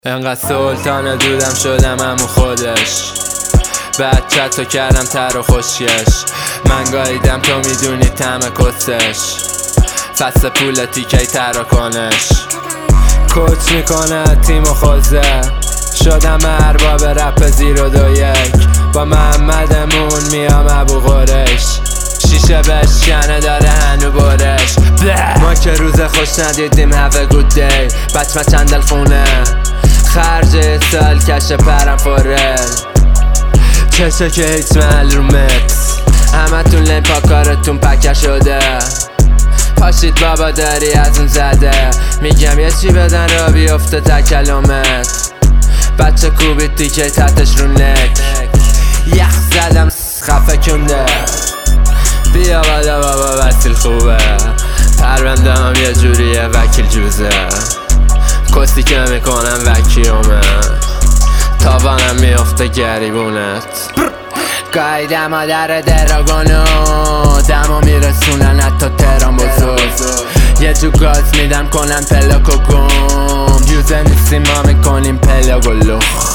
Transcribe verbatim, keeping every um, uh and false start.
انقدر سلطان دودم شدم همون خودش، بچه تو کردم تر و خوشیش. من گاییدم تو میدونی طعم کسش، فصل پول تیکه تراکنش. کوچ میکنه تیم و خوزه، شدم ارباب رپ زیر و دو یک. با محمدمون میام ابو قرش، شیشه بشکنه داره هنو برش. ما که روز خوش ندیدیم have a good day. بچه چندل خونه خرج سال کش پرم فورل، چشه که هیچ معلومت. همه تون لین پا کارتون پکر شده، پاشید بابا داری از اون زده. میگم یه چی بدن را بیفته تکلمت، بچه کوبید تیکه تحتش رو نک. یخ زدم خفه کنده، بیا بالا بابا وسیل خوبه. پرونده هم یه جوریه وکیل جوزه، کسی که میکنم وکیومه. تاوانم میافته گریبونت. گایده مادر دراگونو، دمو میرسونن حتی تهران بزرگ. یه جو گاز میدم کنن پلاک و گم، یوزه نیستیم ما میکنیم پلاک و لخ.